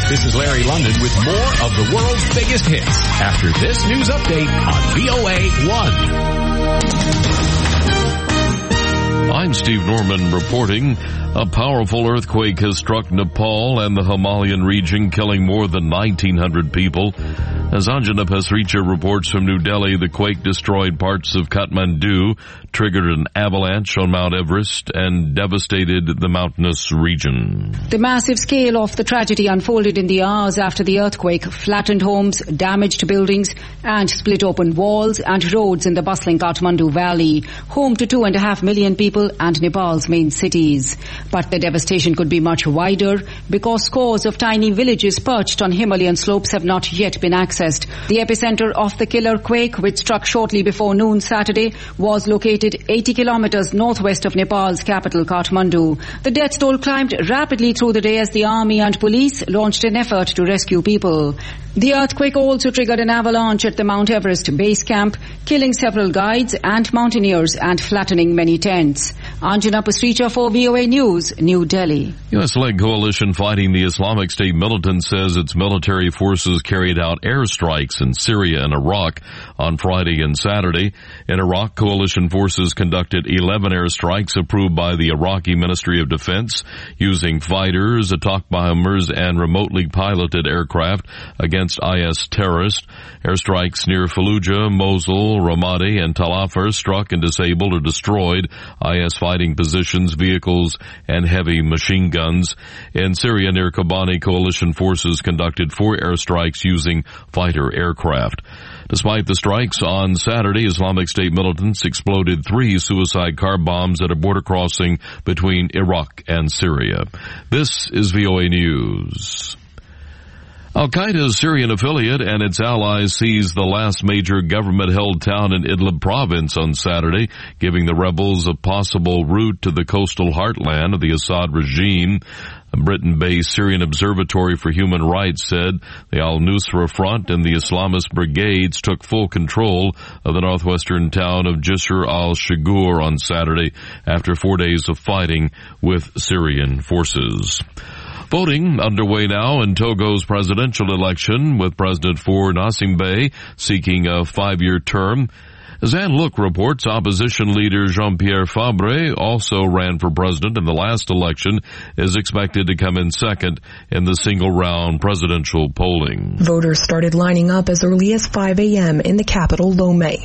This is Larry London with more of the world's biggest hits after this news update on VOA1. I'm Steve Norman reporting. A powerful earthquake has struck Nepal and the Himalayan region, killing more than 1,900 people. As Anjana Pasricha reports from New Delhi, the quake destroyed parts of Kathmandu, triggered an avalanche on Mount Everest, and devastated the mountainous region. The massive scale of the tragedy unfolded in the hours after the earthquake, flattened homes, damaged buildings, and split open walls and roads in the bustling Kathmandu Valley, home to 2.5 million people and Nepal's main cities. But the devastation could be much wider because scores of tiny villages perched on Himalayan slopes have not yet been accessed. The epicenter of the killer quake, which struck shortly before noon Saturday, was located 80 kilometers northwest of Nepal's capital, Kathmandu. The death toll climbed rapidly through the day as the army and police launched an effort to rescue people. The earthquake also triggered an avalanche at the Mount Everest base camp, killing several guides and mountaineers and flattening many tents. Anjana Pasricha for VOA News, New Delhi. U.S.-led coalition fighting the Islamic State militant says its military forces carried out airstrikes in Syria and Iraq on Friday and Saturday. In Iraq, coalition forces conducted 11 airstrikes approved by the Iraqi Ministry of Defense using fighters, attack bombers, and remotely piloted aircraft against IS terrorists. Airstrikes near Fallujah, Mosul, Ramadi, and Tal Afar struck and disabled or destroyed IS fighting positions, vehicles, and heavy machine guns. In Syria, near Kobani, coalition forces conducted 4 airstrikes using fighter aircraft. Despite the strikes on Saturday, Islamic State militants exploded 3 suicide car bombs at a border crossing between Iraq and Syria. This is VOA News. Al-Qaeda's Syrian affiliate and its allies seized the last major government-held town in Idlib province on Saturday, giving the rebels a possible route to the coastal heartland of the Assad regime. A Britain-based Syrian Observatory for Human Rights said the Al-Nusra Front and the Islamist brigades took full control of the northwestern town of Jisr al-Shugur on Saturday after 4 days of fighting with Syrian forces. Voting underway now in Togo's presidential election, with President Faure Gnassingbé seeking a 5-year term. As Anne Look reports, opposition leader Jean-Pierre Fabre also ran for president in the last election, is expected to come in second in the single-round presidential polling. Voters started lining up as early as 5 a.m. in the capital, Lomé.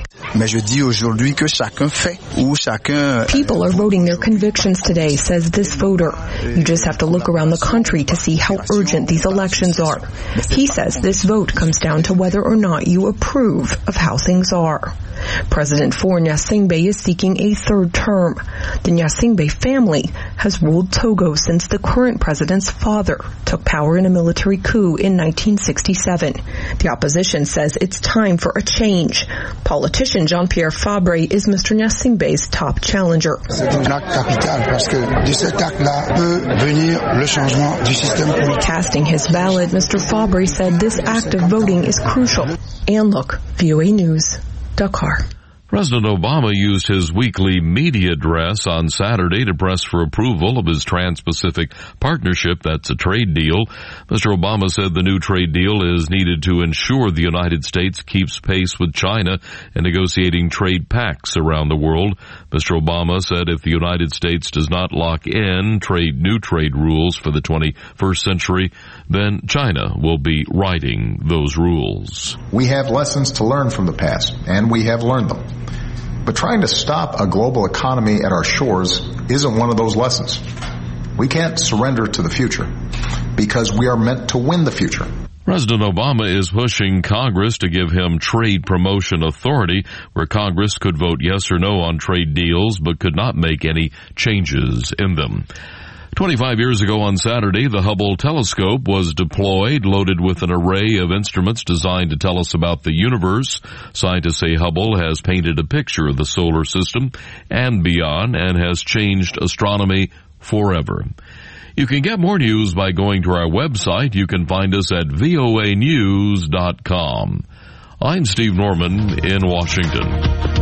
People are voting their convictions today, says this voter. You just have to look around the country to see how urgent these elections are. He says this vote comes down to whether or not you approve of how things are. President Faure Gnassingbé is seeking a 3rd term. The Gnassingbé family has ruled Togo since the current president's father took power in a military coup in 1967. The opposition says it's time for a change. Politician Jean-Pierre Fabre is Mr. Gnassingbé's top challenger. Casting his ballot, Mr. Fabre said this act of voting is crucial. And look, VOA News, Dakar. President Obama used his weekly media address on Saturday to press for approval of his Trans-Pacific Partnership. That's a trade deal. Mr. Obama said the new trade deal is needed to ensure the United States keeps pace with China in negotiating trade pacts around the world. Mr. Obama said if the United States does not lock in new trade rules for the 21st century, then China will be writing those rules. We have lessons to learn from the past, and we have learned them. But trying to stop a global economy at our shores isn't one of those lessons. We can't surrender to the future because we are meant to win the future. President Obama is pushing Congress to give him trade promotion authority, where Congress could vote yes or no on trade deals but could not make any changes in them. 25 years ago on Saturday, the Hubble telescope was deployed, loaded with an array of instruments designed to tell us about the universe. Scientists say Hubble has painted a picture of the solar system and beyond and has changed astronomy forever. You can get more news by going to our website. You can find us at voanews.com. I'm Steve Norman in Washington.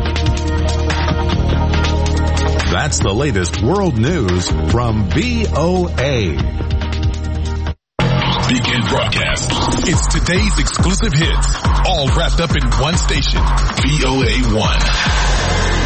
That's the latest world news from VOA. Begin broadcast. It's today's exclusive hits, all wrapped up in one station, VOA1.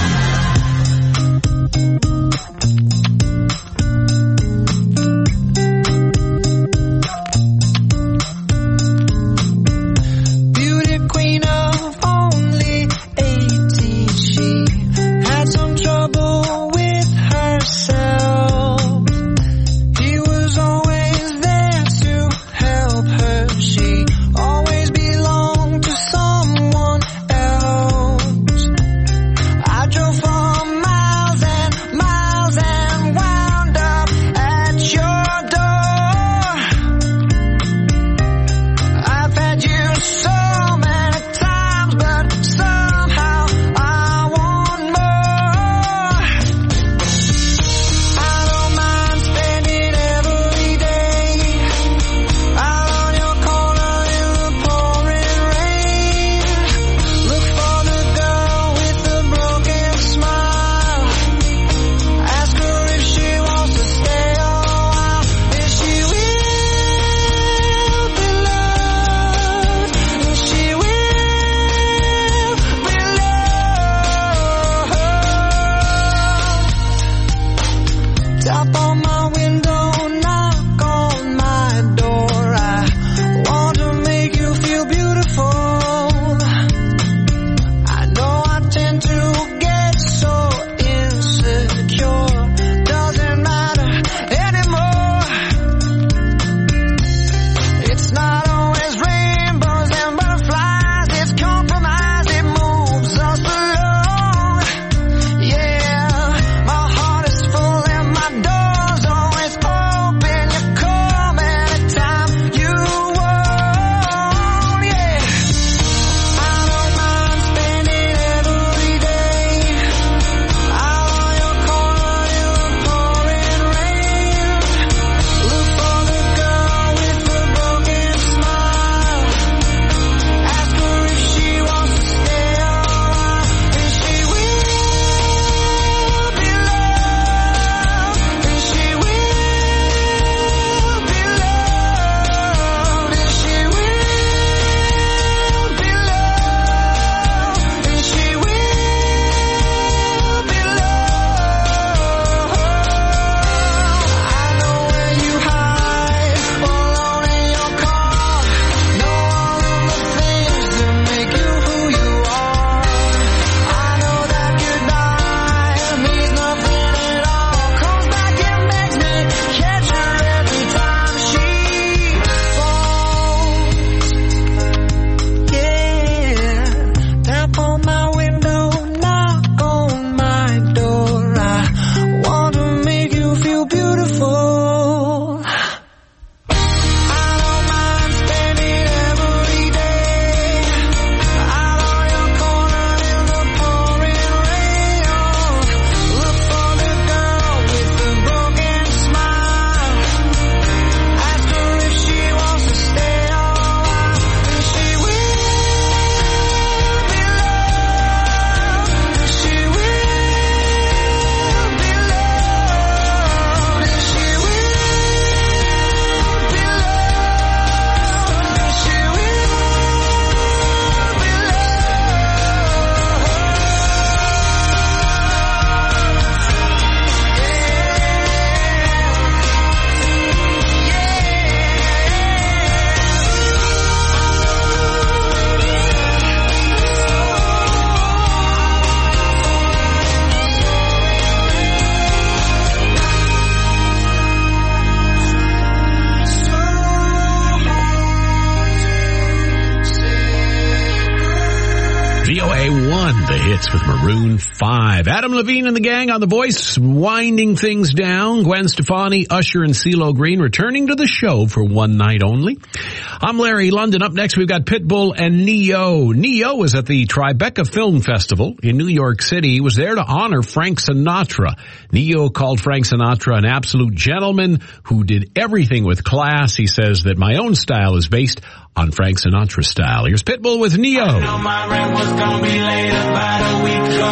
VOA1, the hits with Maroon 5. Adam Levine and the gang on The Voice, winding things down. Gwen Stefani, Usher, and CeeLo Green returning to the show for one night only. I'm Larry London. Up next, we've got Pitbull and Ne-Yo. Ne-Yo was at the Tribeca Film Festival in New York City. He was there to honor Frank Sinatra. Ne-Yo called Frank Sinatra an absolute gentleman who did everything with class. He says that my own style is based on Frank Sinatra's style. Here's Pitbull with Ne-Yo. I know my rent was gonna be late about a week ago.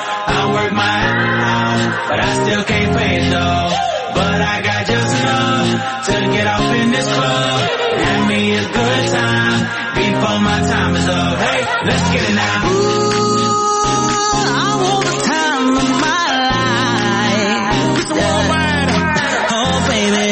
I work my ass off, but I still can't pay it though. But I got just enough to get off in this club. time is up. Hey, let's get it now. I want the time of my life. It's worldwide. Oh, baby.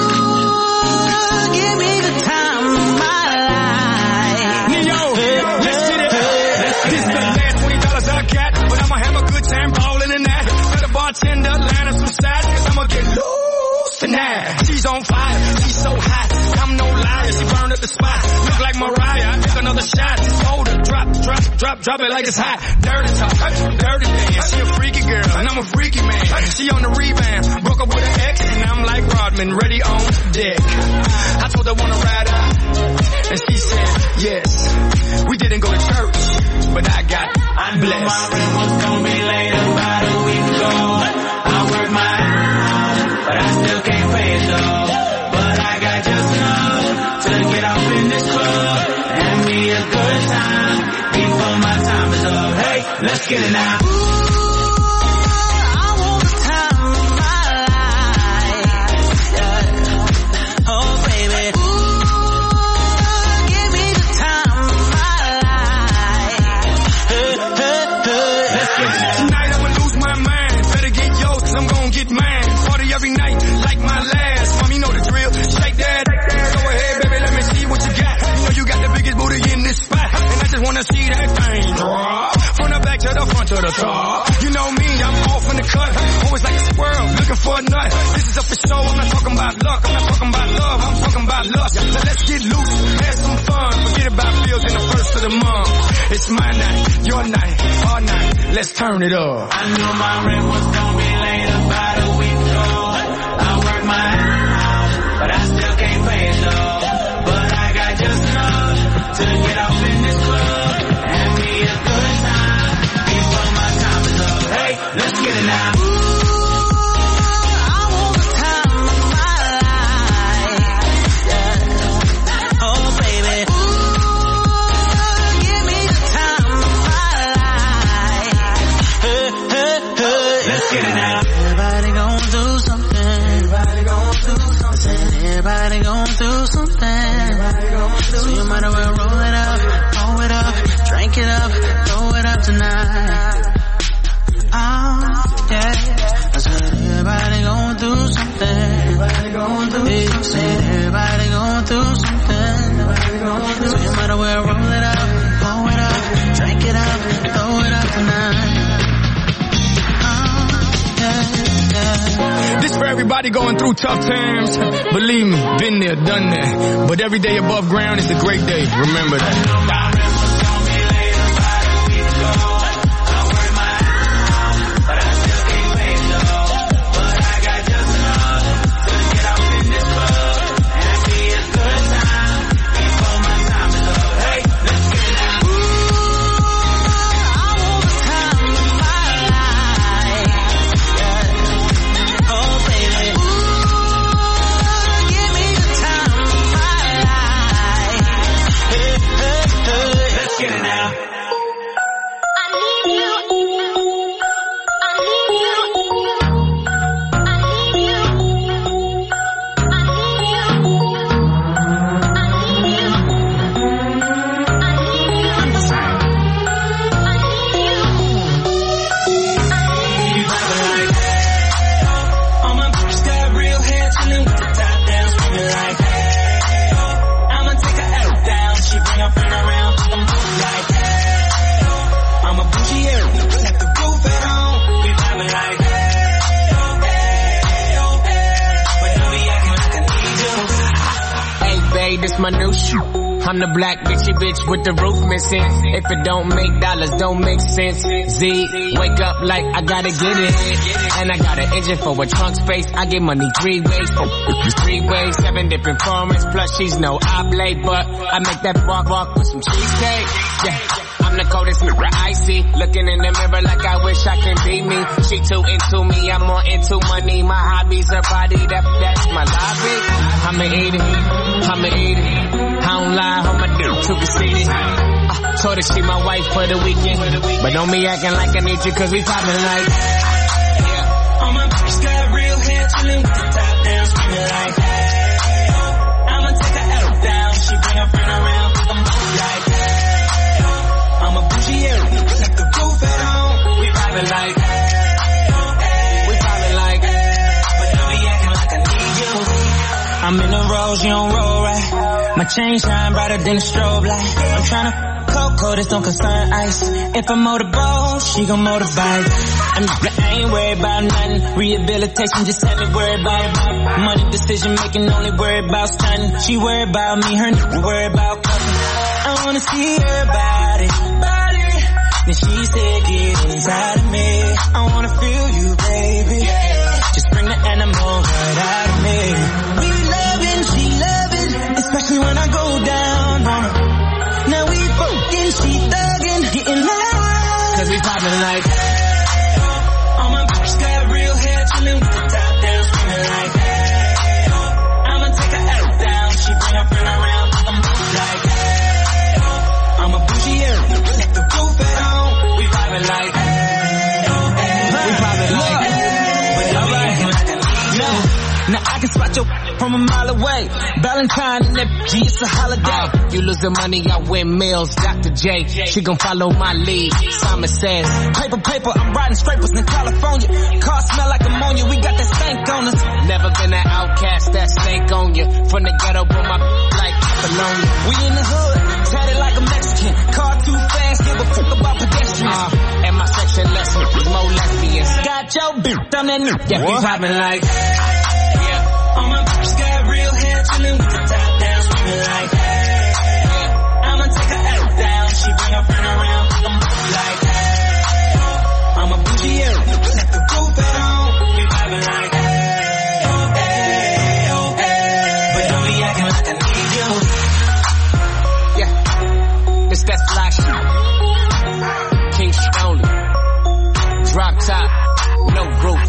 Give me the time of my life. Neo, let's get it. This is the last $20 I got, but I'ma have a good time balling in that. Let the bartender line up some sides, cause I'ma get loose tonight. She's on fire, she's so hot. I'm no liar, she burned up the spot. Look like Mariah, I took another shot. Sold her, drop it like it's hot. Dirty talk, dirty dance. She a freaky girl, and I'm a freaky man. She on the rebound, broke up with an ex, and I'm like Rodman, ready on deck. I told her wanna ride out, and she said yes. We didn't go to church, but I got blessed. I knew my rent was gonna be late about a week ago. I worked my ass, but I still can't pay it though. But I got just enough to get off in this club and me a good time before my time is up. Hey, let's get it now. I want the time of my life. Yeah. Oh, baby. Give me the time of my life. Let's get it now. Tonight I'ma lose my mind. Better get yours, cause I'm gonna get mine. Party every night like my last. Mom, you know the drill. Shake that. Go ahead, baby, let me see what you got. You know you got the biggest booty in this spot, and I just wanna see that thing drop. From the back to the front to the top. You know me, I'm off in the cut. Always like a squirrel, looking for a nut. This is up for show, I'm not talking about luck. I'm not talking about love, I'm talking about lust. So let's get loose, have some fun. Forget about bills in the first of the month. It's my night, your night, our night. Let's turn it up. I knew my rent was gonna be late about a week ago. I worked my ass, but I still can't pay it though. But I got just enough to get off in this club and be a good time before my time is up. Hey, let's get it now. I want the time of my life. Yeah. Oh, baby. Give me the time of my life. Let's get it now. Everybody gon' do something. Everybody gon' do something. Everybody gon' do something. So you might as well roll it up, drink it up, throw it up tonight. Oh, yeah. I said everybody gon' do something. Everybody gon' do something. Said everybody gon' do something. So you might as well roll it up, drink it up, throw it up tonight. This for everybody going through tough times. Believe me, been there, done that. But every day above ground is a great day. Remember that. This my new shoe. I'm the black bitchy bitch with the roof missing. If it don't make dollars, don't make sense. Z, wake up like I gotta get it. And I got an engine for a trunk space. I get money 3 ways. 3 ways, 7 different formats. Plus she's no oblate, but I make that walk with some cheesecake. Yeah. I'm the coldest mirror I see. Looking in the mirror like I wish I can be me. She too into me, I'm more into money. My hobbies, her body, that's my lobby. I'ma eat it, I'ma eat it. I don't lie, hold my dick too conceited. Told her she my wife for the weekend. But don't be acting like I need you cause we poppin' like. Yeah. All my bitches got real hair, chillin' with the top down, screamin' like. I'ma take her L down, she bring her friend around, I'm like. little rose, you don't roll right. My chain shine brighter than a strobe light. I'm tryna cocoa, this don't concern ice. If I motorboat, she gon' motorbike. I ain't worried about nothing. Rehabilitation just had me worried about money decision making, only worried about stunning. She worried about me, her nigga worried about cousin. I wanna see her body. Then she said, get inside of me. I wanna feel you, baby. Just bring the animal right out of me. We loving, she loving, especially when I go down on her. Now we fucking, she thugging, getting loud. Cause we poppin' like, hey, oh. All my bitches got real hair, chillin' with the top down, screaming like, hey, oh. I'ma take her out down, she bring her friend around, I'm like, hey, oh. I'm a bougie, let the roof at home. We poppin' like, hey, oh, hey. We poppin' like, hey, but don't be acting like I need you. Now I can spot your from a mile away. Valentine and that G, it's a holiday. You losing money, I win meals. Dr. J, she gon' follow my lead. Simon says, paper, I'm riding scrapers in California. Car smell like ammonia, we got that stank on us. Never been an outcast, that stank on you. From the ghetto, but my like Apollonia. We in the hood, tatted like a Mexican. Car too fast, give a fuck about pedestrians. And my section lesson is more lesbians. Got your bitch on that new. Yeah, we poppin' like, yeah. All my bitches got real hair, chillin' with the top down, screaming like, hey, I'ma take her out down, she bring her friend around, I'm like, hey, I'm a bougie, let the roof at home, we vibing like, hey, but don't be acting like I need you. Yeah, it's that fly shit. King Stoney, drop top, no roof.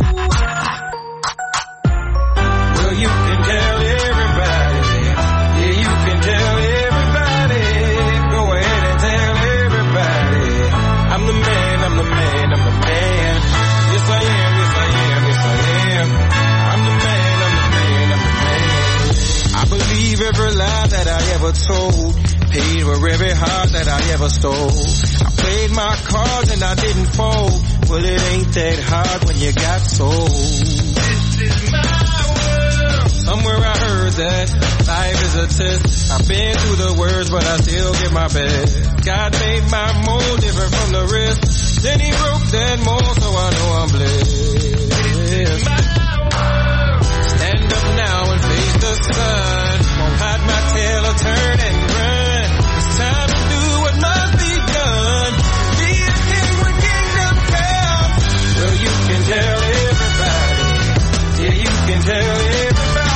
You can tell everybody, yeah, you can tell everybody, go ahead and tell everybody, I'm the man, I'm the man, I'm the man, yes I am, yes I am, yes I am, I'm the man, I'm the man, I'm the man. I believe every lie that I ever told, paid for every heart that I ever stole, I played my cards and I didn't fold, well it ain't that hard when you got sold. This is my somewhere I heard that life is a test. I've been through the worst, but I still give my best. God made my mold different from the rest. Then he broke that mold, so I know I'm blessed. Stand up now and face the sun. Won't hide my tail or turn and run. It's time to do what must be done. Be a king when kingdom comes. Well, you can tell everybody. Yeah, you can tell everybody.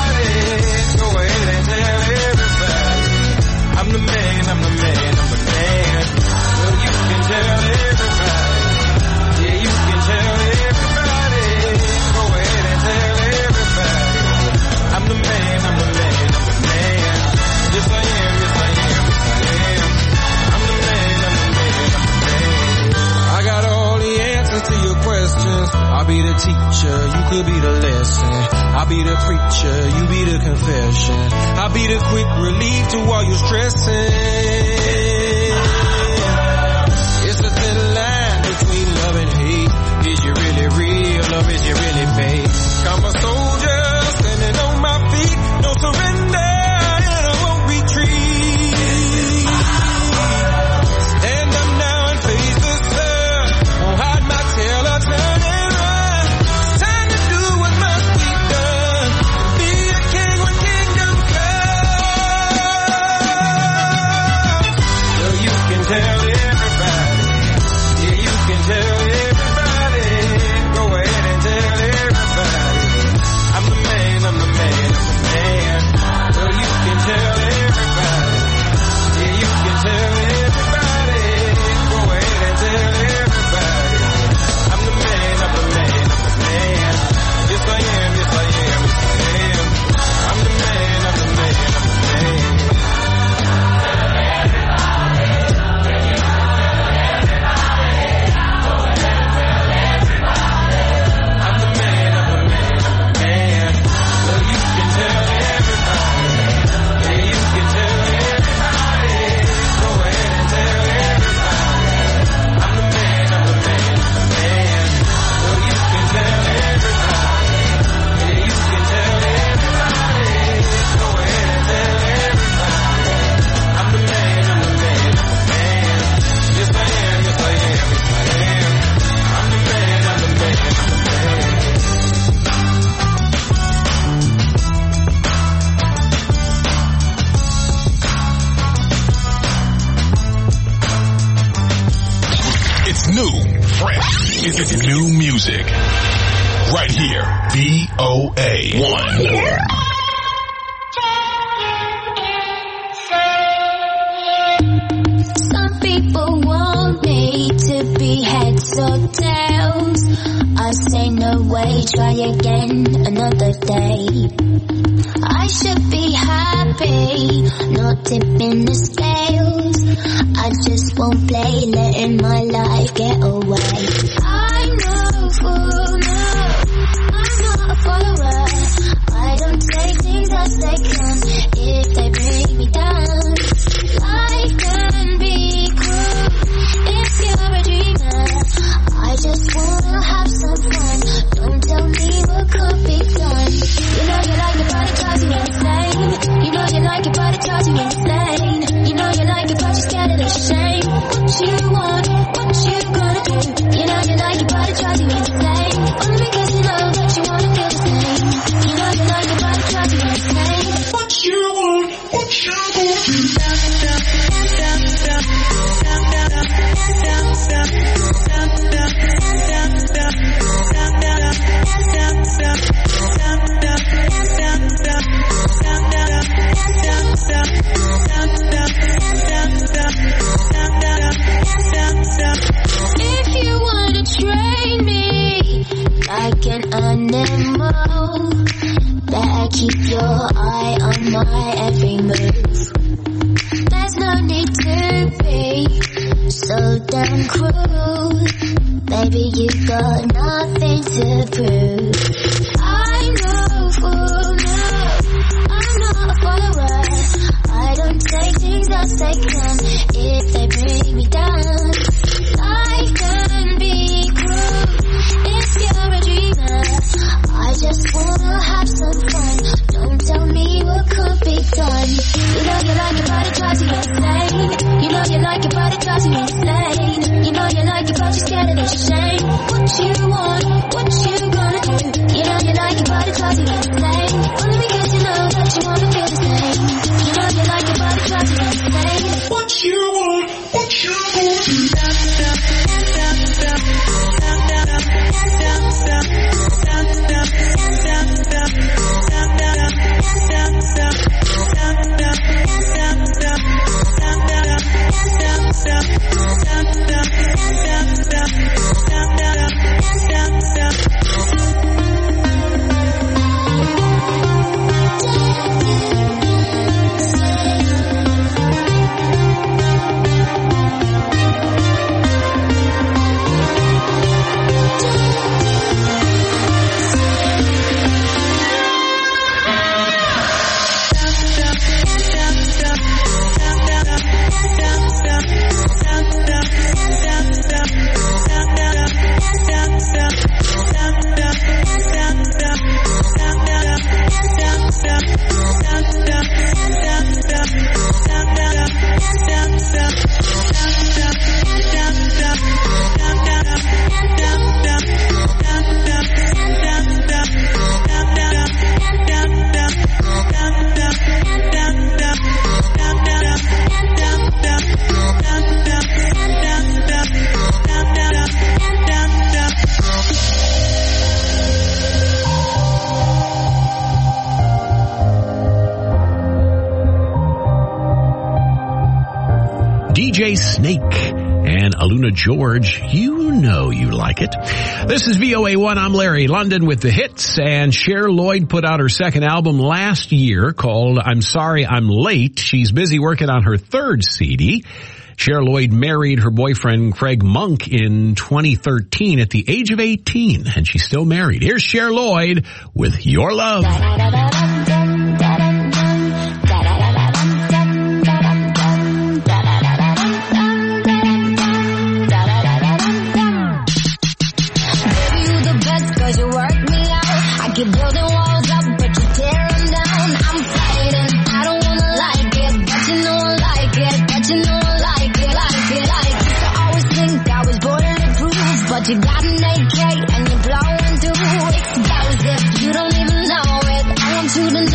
I'm the man, I'm the man, I'm the man. Well, you can tell everybody. Yeah, you can tell everybody. Go ahead and tell everybody. I'm the man, I'm the man, I'm the man. Yes, I am, yes, I am, yes, I am. I'm the man, I'm the man, I'm the man. I got all the answers to your questions. I'll be the teacher, you could be the lesson. I'll be the preacher, you be the confession. I'll be the quick relief to all your stressing. It's a thin line between love and hate. Is you really real or is you really fake? I'm a soldier standing on my feet. No surrender and I won't retreat. Stand up now and face the sun. Won't hide my tail or turn and run. It's time to do what must be done. Be a king when kingdom comes. It's new music. Right here. VOA1. Some people want me to be heads or tails. I say no way, try again another day. I should be happy, not tipping the scales. I just won't play, letting my life get away. I know for now, I'm not a follower. I don't take things as they come if they bring me down. Life can be cruel if you're a dreamer. I just wanna have some fun. Don't tell me what could be done. You know you like it, but it drives you insane. You know you like it, but it drives you insane. You know you like it, but you're scared of the shame. What you want, what you gonna do? You know you like it, but it drives you insane. Only because you know that you wanna feel the same. You know you like it, but it drives you insane. What you want, what you gonna do? If you wanna train me like an animal, better keep your eye on my every move. There's no need to be so damn cruel. Baby, you got nothing to prove. I know for now, I'm not a follower. I don't take things as they come if they bring me down. Life can be cruel if you're a dreamer. I just wanna have some fun. Don't tell me what could be done. You know you like it, but it drives you insane. You know you like it, but it drives you insane. You know you like it, but you're scared of the shame. What you want, what you gonna do? You know you like it, but it drives you insane. Only because you know that you wanna feel the same. You know you like it, but it drives you insane. What you want, what you gonna do? DJ Snake and Aluna George, you know you like it. This is VOA1. I'm Larry London with the hits, and Cher Lloyd put out her second album last year called I'm Sorry I'm Late. She's busy working on her third CD. Cher Lloyd married her boyfriend Craig Monk in 2013 at the age of 18, and she's still married. Here's Cher Lloyd with Your Love. Keep building walls up, but you tear them down. I'm fighting, I don't wanna like it, but you know I like it, but you know I like it, like it, like it. So I always think I was bulletproof, but you got an AK and you're blowing through explosive. You don't even know it, I want you to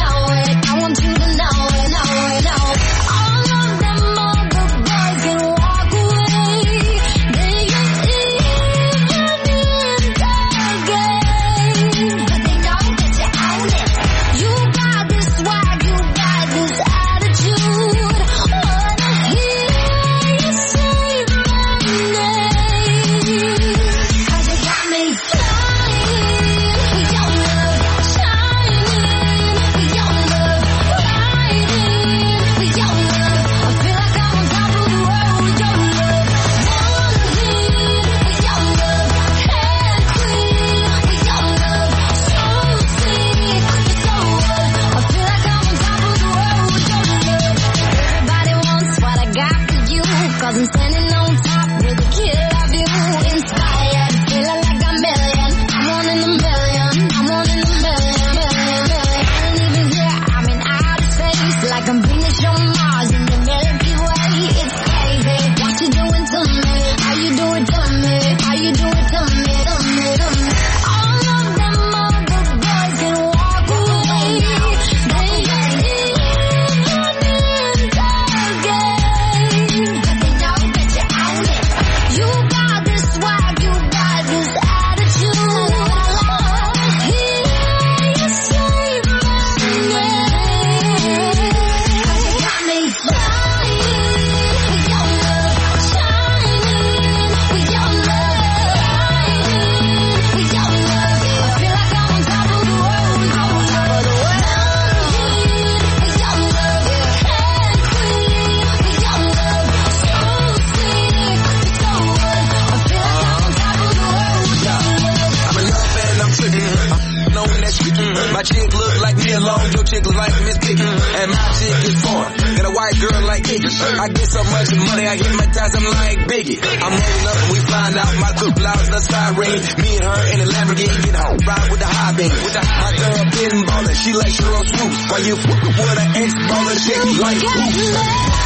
girl like Iggy. I get so much money, I hypnotize them like Biggie. I'm rolling up and we find out my good blouse, the siren. Me and her in the Lamborghini, get home, ride with the high beam. My girl getting ballin', she like Sheryl Swoop. While you fuckin' with an ex-ballin' chick like who?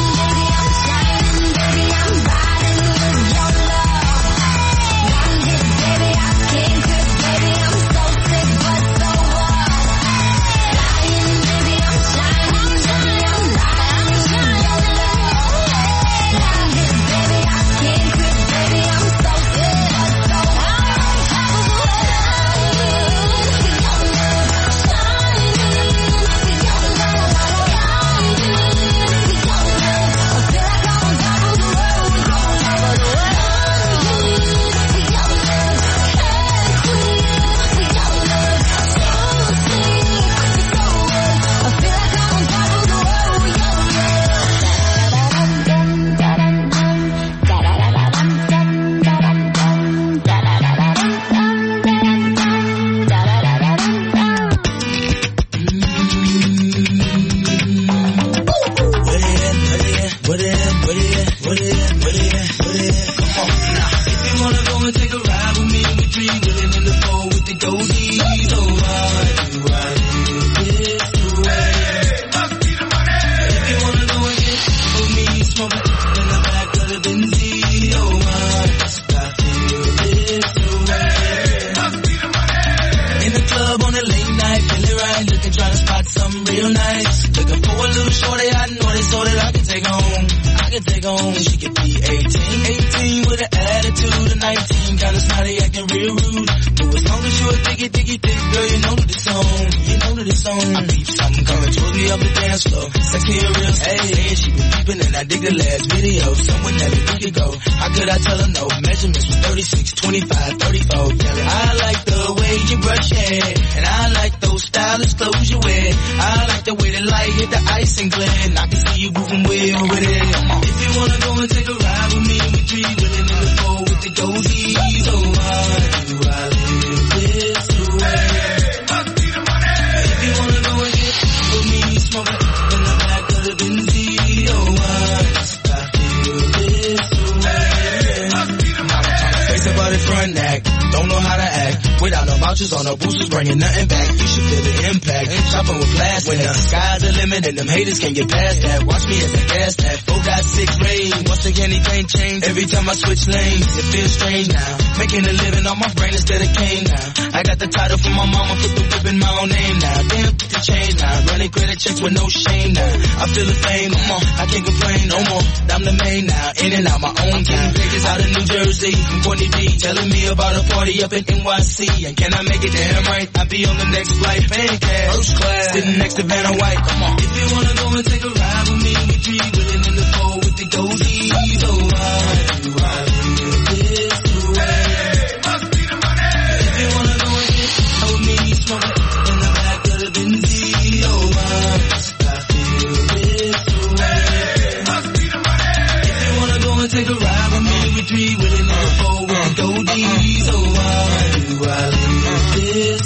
On no boosters, bringing nothing back. You should feel the impact. Shopping with plastic. When the sky's the limit and them haters can't get past that. Watch me as I gas that. 4.6 range. Once again, anything change. Every time I switch lanes, it feels strange now. Making a living on my brain instead of cane now. I got the title from my mama, put the whip in my own name now. Damn, the change now. Running credit checks with no shame now. I feel the fame, come on. I can't complain no more. I'm the main now. In and out my own town. Niggas out of New Jersey from Courtney B. Telling me about a party up in NYC. And can I make it damn right? I'll be on the next flight, paying cash, first class, sitting next to Vanna White. Come on. If you wanna go and take a ride with me, we three willing in the four with the goldies. Oh, why do I live this way? Must be the money. If you wanna go and get with me, smoke in the back of the Benzie. Oh, why must I feel this way? Must be the money. If you wanna go and take a ride with me, we three willing in the four with the goldies. Oh, why do I live this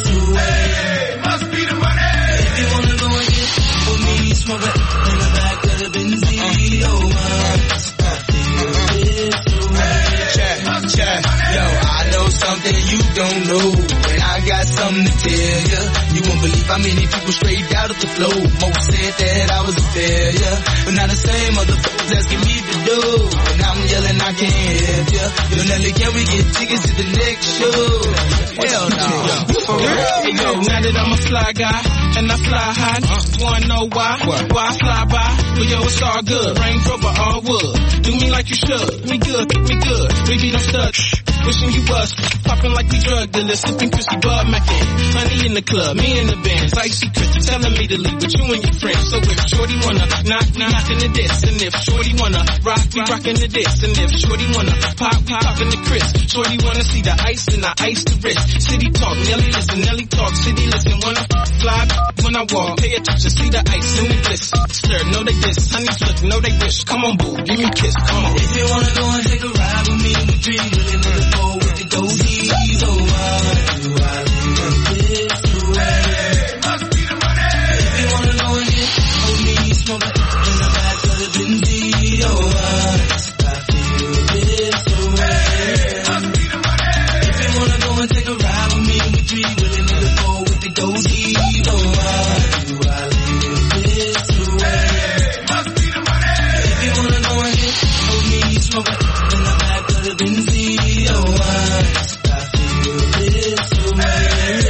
way? Must be the money. If you wanna go and get with me, smoke it in the back of the Benzie. Oh, must I feel this way? Check. Yo, I know something you don't know, and I got something to tell ya. You won't believe how many people straight out of the flow. Most said that I was a failure, but now the same motherfuckers asking me to do, and I'm yelling I can't help ya. Yo, Nelly, can we get tickets to the next show? Hell no. Hey, yo, now that I'm a fly guy, and I fly high, wanna know why? Why I fly by? Well, yo, it's all good. Range Rover, all wood. Do me like you should. Me good. Baby, don't stud. Wishing you was popping like we drug dealers, sipping crispy Bud Mackin. Honey in the club, me in the bands, icy Chris telling me to leave with you and your friends. So if Shorty wanna knock in the diss, and if Shorty wanna rock, we rockin' the diss, and if Shorty wanna pop, we poppin' the crisp. Shorty wanna see the ice, and I ice the wrist. City talk, Nelly listen, Nelly talk, city listen. Wanna fly when I walk, pay attention, see the ice and the bliss. Stir, know they diss, honeys look, know they wish. Come on, boo, give me a kiss, come on. If you wanna go and take a ride with me, we three willing in the four with the goldies. Oh, why do I live this way? Must be the money. If you wanna go and get with me, smoke it in the back could have been zero. I feel this way. If you wanna go and take a ride with me, we three willing to go with the goatee. Why do I live this way? If you wanna go and hit with me, smoke it, then I could have been zero. I feel this way.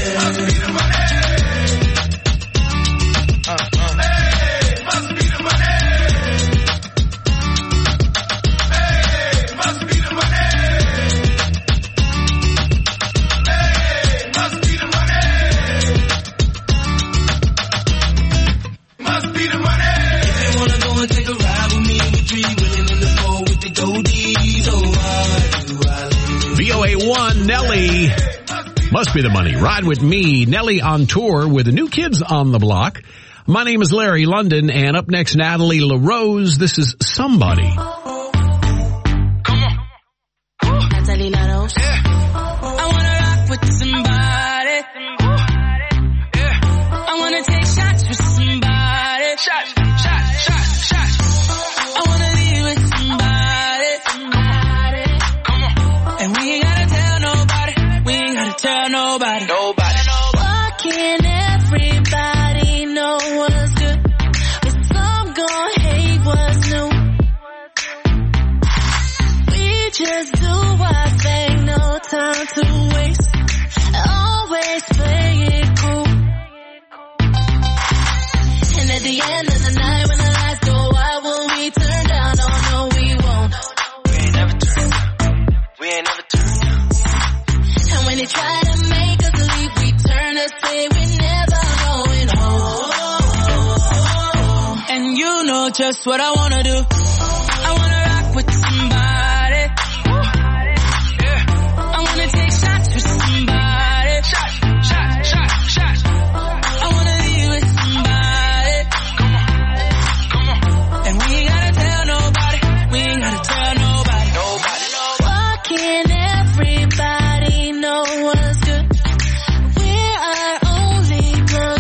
VOA1, Nelly. Must be the money. Ride with me. Nelly on tour with the New Kids on the Block. My name is Larry London, and up next, Natalie LaRose. This is Somebody. Natalie LaRose. Yeah. I wanna rock with somebody. Yeah. I wanna take shots with somebody. Shots. I wanna leave with somebody. Come on. And we ain't gotta tell nobody. We ain't gotta tell nobody. Why can't everybody know what's good? But some gon' hate what's new. We just do our thing, no time to waste. Always play it cool. And at the end of the night when the lights go out, will we turn down? Oh no, we won't. We ain't never turned down. And when they try to make us leave, we turn and say we're never going home. And you know just what I wanna do. I wanna rock with somebody. Yeah. I wanna take shots with somebody. Shots. I wanna leave with somebody. Come on. And we ain't gotta tell nobody. Why can't everybody know what's good? We're our only drug.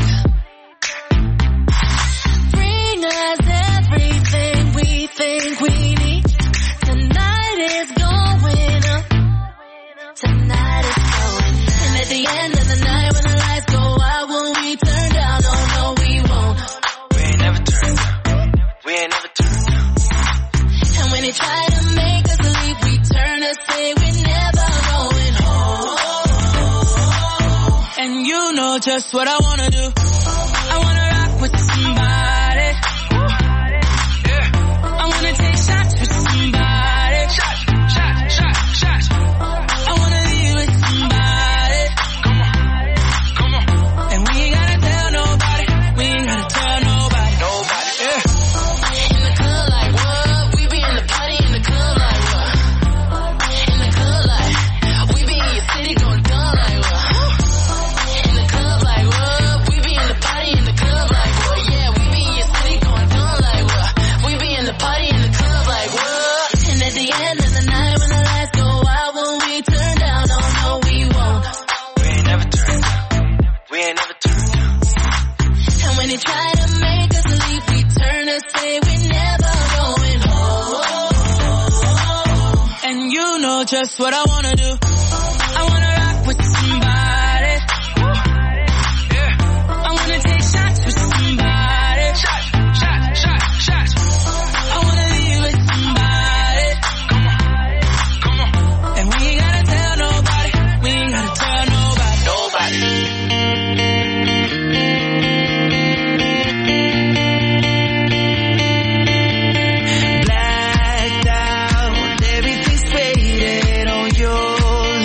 Bring us everything we think we need. Tonight is going up. And at the end of the night when the lights go out, will we turn down? Oh no, we won't. We ain't never turned down. And when they try to make us leave, we turn and say we're never going home. And you know just what I wanna do. I wanna rock with somebody. Yeah. I wanna take shots with somebody. Shots. I wanna leave with somebody. Come on. And we ain't gotta tell nobody. Yeah. In the club like what? We be in the party in the club like what? In the club like we be in your city going dumb like what? In the club like what? We be in the party in the club like what? Yeah, we be in your city going dumb like what? We be in the party in the club like what? And at the end of the night when the lights go out, will we turn down? Oh no, we won't. We ain't never turned down. And when they try to make us leave, we turn and say we're never going home. And you know just what I wanna do. I wanna rock with somebody. Yeah. I wanna take shots with somebody. Shots. I wanna leave with somebody. Come on. And we ain't gotta tell nobody. Blacked out, everything's faded on your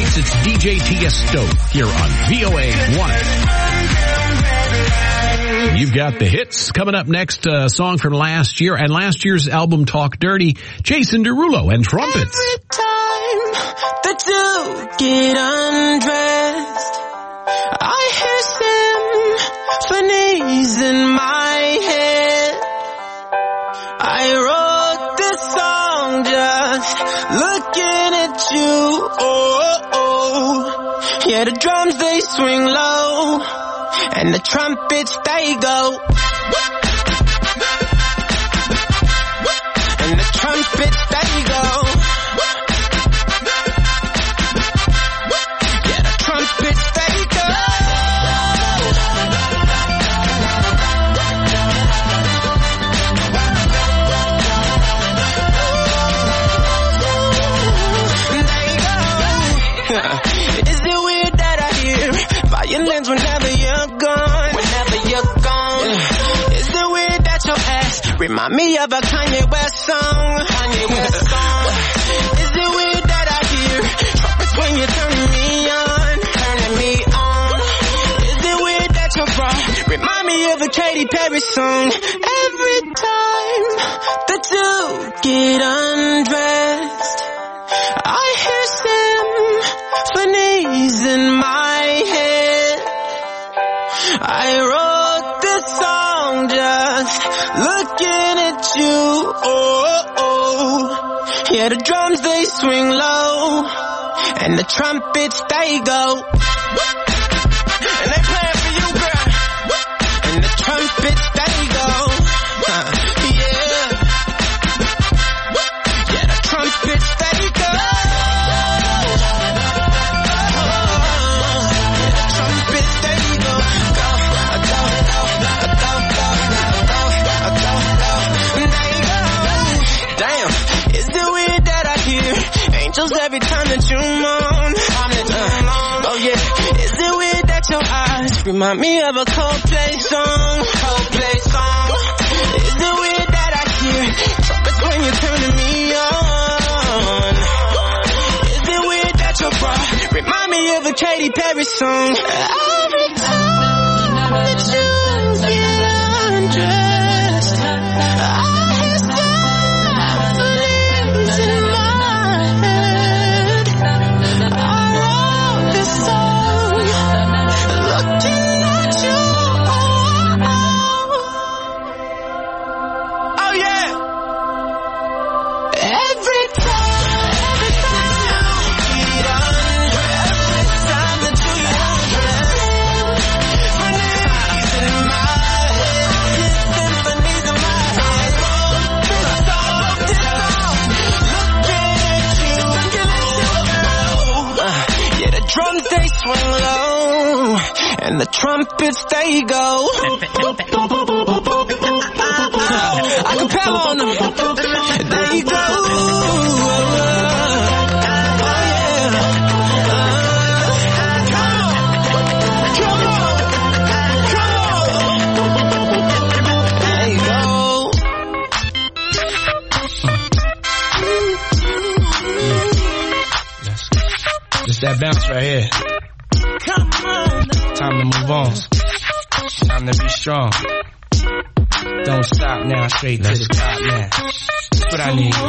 hits. It's DJ Tiesto here on VOA 1. You've got the hits. Coming up next, a song from last year and last year's album Talk Dirty, Jason Derulo and Trumpets. Every time that you get undressed, I hear symphonies in my head. I wrote this song just looking at you. Oh. Yeah, the drums they swing low and the trumpets they go. And the trumpets they go. Yeah, the trumpets they go. Is it weird that I hear violins whenever you're gone? Whenever you're gone. Is it weird that your ass remind me of a Kanye West song? Kanye West song. Is it weird that I hear trumpets when you're turning me on? Turning me on. Is it weird that your bra remind me of a Katy Perry song? Every time that you get undressed, I hear symphonies in my head. I wrote this song just looking at you. Oh. Yeah, the drums they swing low and the trumpets they go. And they play for you, girl. And the trumpets they go. Yeah. Yeah, the trumpets they go. Angels every time that you moan. Oh yeah. Is it weird that your eyes remind me of a Coldplay song? Coldplay song. Is it weird that I hear trumpets when you're turning me on? Is it weird that your bra remind me of a Katy Perry song? Every time that you get undressed, I hear symphonies in my swing low and the trumpets they go. Acapella on them. There you go. Just that bounce right here. Time to move on. Time to be strong. Don't stop now, straight to the top now. That's what I need.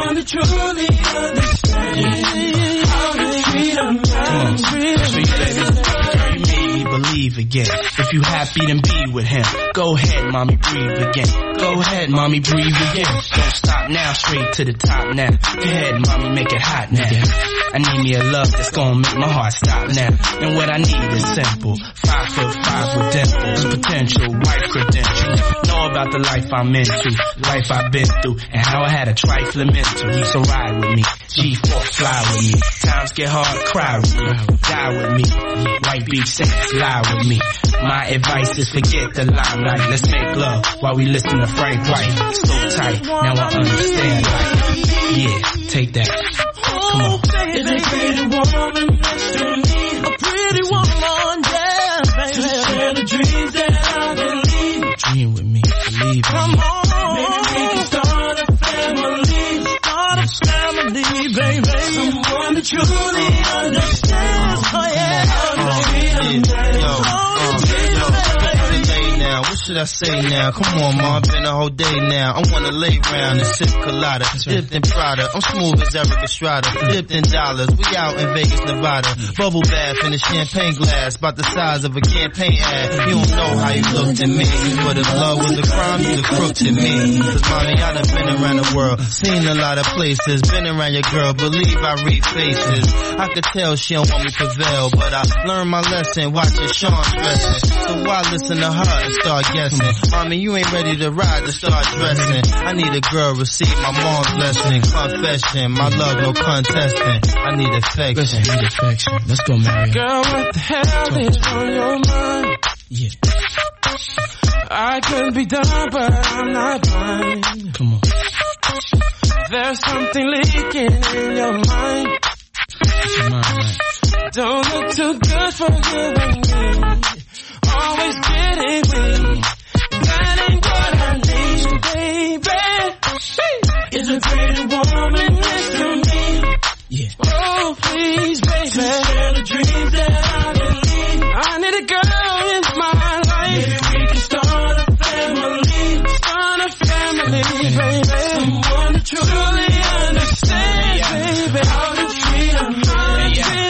Come on, sweet baby. You made me believe again. If you happy, then be with him. Go ahead, mommy, breathe again. Go ahead, mommy, breathe again. Don't stop now, straight to the top now. Go ahead, mommy, make it hot now. I need me a love that's gonna make my heart stop now. And what I need is simple. 5'5" with dimples, potential white credentials. Know about the life I'm into, life I've been through, and how I had a trifling mental. So ride with me, G4 fly with me. Times get hard, cry with me, die with me. White Beach Saints, lie with me. My advice is forget the limelight. Let's make love while we listen to Frank White. So tight, now I understand life. Yeah, take that. Come on. Is a pretty woman next to me? A pretty woman, yeah, baby. To share the dreams that I believe. Dream with me, believe me. Come on. Maybe we can start a family. Start a family, baby. Someone that truly understands should I say now? Come on, ma, been a whole day now. I wanna lay round and sip colada. Dipped in Prada, I'm smooth as Eric Estrada. Dipped in dollars, we out in Vegas, Nevada. Bubble bath in a champagne glass, about the size of a campaign ad. You don't know how you looked at me, but if love was a crime, you'd have crooked to me. Cause mommy, I done been around the world, seen a lot of places, been around your girl, believe I read faces. I could tell she don't want me to prevail, but I learned my lesson, watching Sean stressing. So why listen to her and start guessing? Mommy, you ain't ready to ride to start dressing. I need a girl, receive my mom's lesson. Confession, my love, no contesting. I need affection. Let's go, Mary. Girl, what the hell is on your mind? Yeah. I could be dumb, but I'm not blind. Come on. There's something leaking in your mind. Your mind, right? Don't look too good for you and me. Always getting weak. That ain't what I need, baby. Is a pretty woman next to me? Yeah. Oh, please, baby. To share the dreams that I believe. I need a girl in my life. Maybe we can start a family. Start a family, baby. Someone to truly understand, baby. How to treat a man.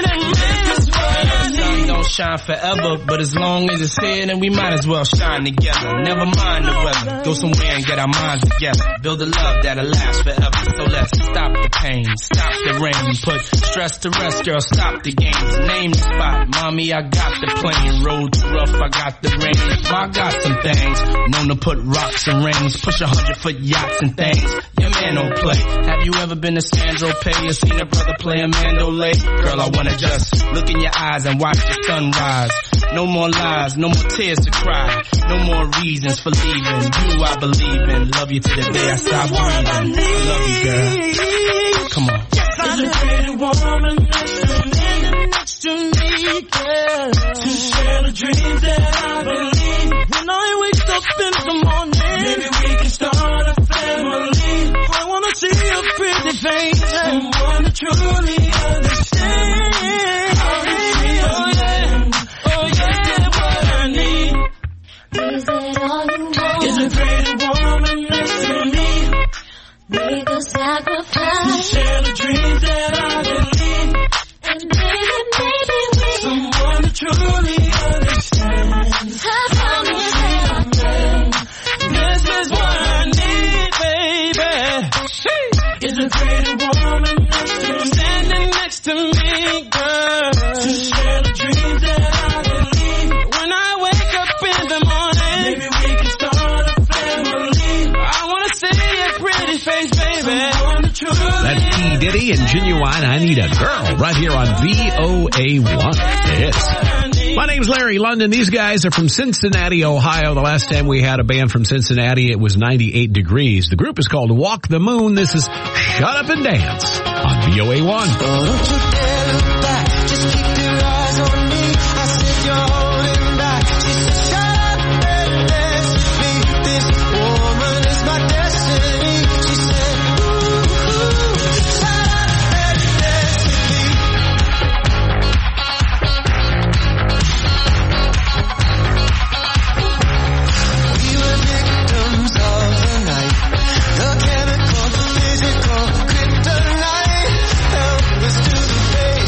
Don't shine forever, but as long as it's here, then we might as well shine together. Never mind the weather, go somewhere and get our minds together. Build a love that'll last forever. So let's stop the pain, stop the rain, put stress to rest, girl, stop the games. Name the spot, mommy, I got the plane. Road too rough, I got the rain. I got some things, known to put rocks and rings, push 100-foot yachts and things. Your man don't play. Have you ever been to Sandro Pay or seen a brother play a mandolay? Girl, I wanna just look in your eyes and watch the sunrise. No more lies, no more tears to cry. No more reasons for leaving. You I believe in. Love you to the day I stop breathing. I love you, girl. Come on. Is a pretty woman next to me, girl. To share the dreams that I believe. When I wake up in the morning, maybe we can start a family. I wanna see your pretty face. Someone to truly understand. Is it all you want? Is a pretty woman next to me? Make a sacrifice. To share the dreams that I believe. And maybe we someone to truly understand. Have found me something. This is what I need, baby. Is a pretty woman next to me, standing next to me, girl. To share the dreams that I believe. When I wake up in the morning, maybe we can start a family. I wanna see your pretty face, baby. That's P. Diddy and Genuine, I Need a Girl, right here on VOA1 Hits. My name's Larry London. These guys are from Cincinnati, Ohio. The last time we had a band from Cincinnati, it was 98 degrees. The group is called Walk the Moon. This is Shut Up and Dance on VOA1. Oh, don't you dare look back. Just keep your eyes on me. I said you're holding back. She said, shut up and dance with me. This woman is my destiny. She said, ooh, shut up and dance with me. We were victims of the night. The chemical, the physical, kryptonite. Help us to the face.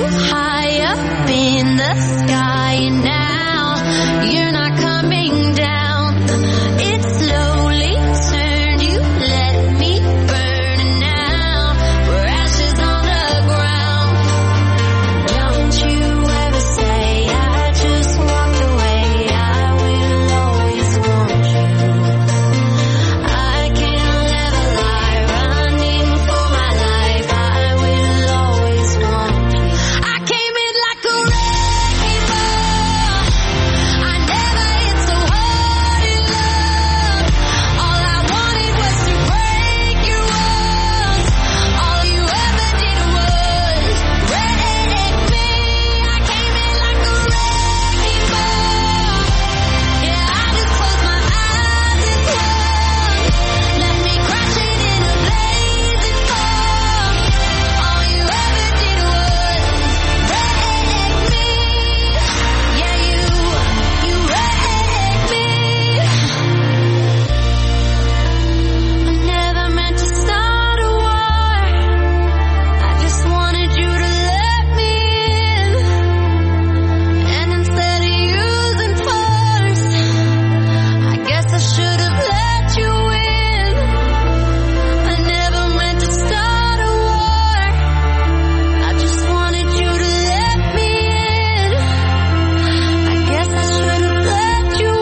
high up in the sky, and now you're not coming down. It slowly turned, you let me burn, and now we're ashes on the ground. Don't you ever say I just walked away, I will always want you. I can't live a lie, running for my life, I will always want you. I came in like a rainbow, I never hit so hard in love. All I wanted was to break your walls, all you ever did was break me. I came in like a rainbow, yeah, I just closed my eyes and clung, let me crash it in a blazing fall. All you ever did was break me, yeah, you wrecked me. I never meant to start a war, I just wanted you to let me in, and instead of using force, I guess I should have let you in. I never meant to start a war, I just wanted you to let me in, I guess I should have let you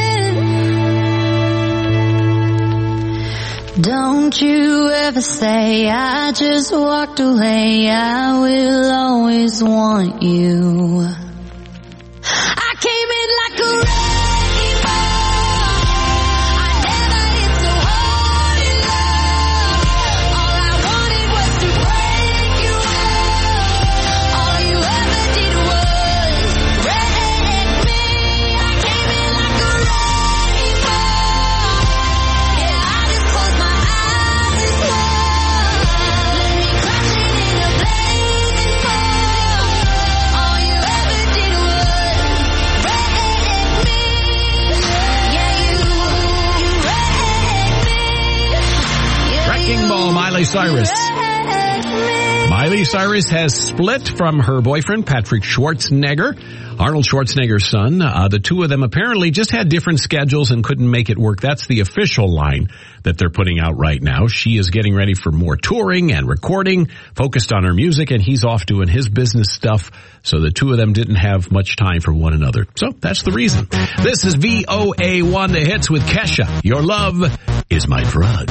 in. Don't you ever say I just walked away, I will always want you. I came in like a rainbow, I never hit so hard in love. All I wanted was to break you up, all you ever did was break me. I came in like a rainbow, yeah, I just closed my eyes and clung, let me crash it in a blazing fall. All you ever did was break me, yeah, you wrecked me. Wrecking Ball, Miley Cyrus. Miley Cyrus has split from her boyfriend, Patrick Schwarzenegger, Arnold Schwarzenegger's son. The two of them apparently just had different schedules and couldn't make it work. That's the official line that they're putting out right now. She is getting ready for more touring and recording, focused on her music, and he's off doing his business stuff. So the two of them didn't have much time for one another. So that's the reason. This is VOA1 The Hits with Kesha. Your love is my drug.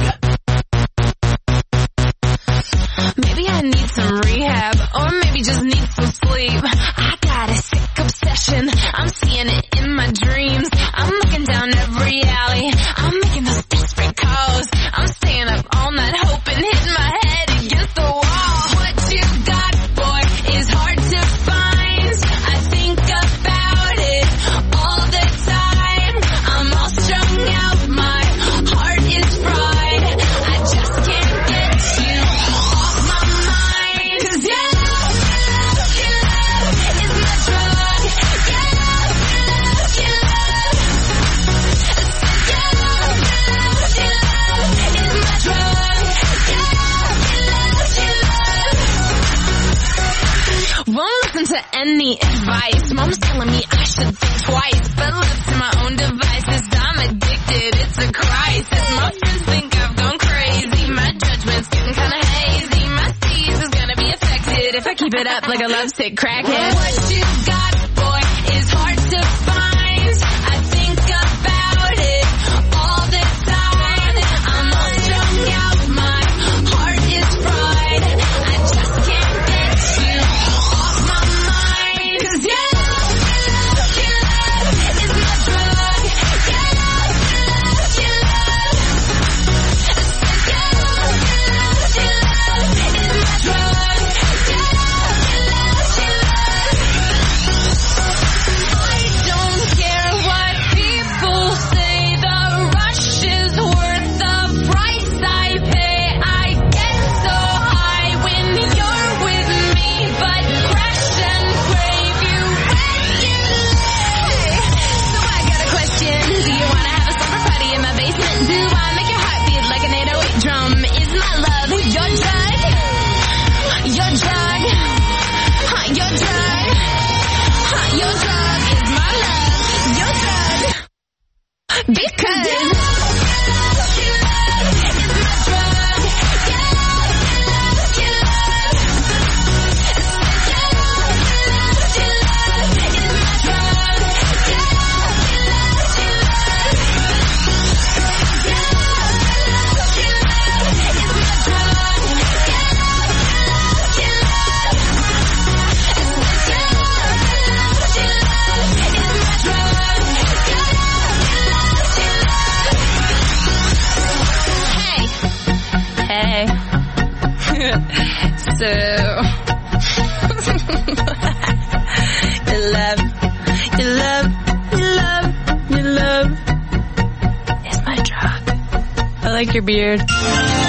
Maybe I need some rehab, or maybe just need some sleep. I got a sick obsession, I'm seeing it in my dreams. I'm looking down every alley, I'm making those desperate calls. I'm staying up all night hoping, hitting my head against the wall. What you got, boy, is hard to find. I think about it all the time. I'm all strung out, my heart is fried. I just can't get you off my mind. 'Cause your love is my drug. Your love is my drug. Won't listen to any advice. Mom's telling me I should think twice, but left to my own devices, I'm addicted, it's a crisis. My friends think I've gone crazy, my judgment's getting kinda hazy. My steez is gonna be affected if I keep it up like a lovesick crackhead. What you got, boy, is hard to find. I think about it all the time. I'm all strung out, my heart is fried. I just can't get you off my mind. 'Cause your love is my drug. Your love is my drug. Your So, your love is my drug. I like your beard.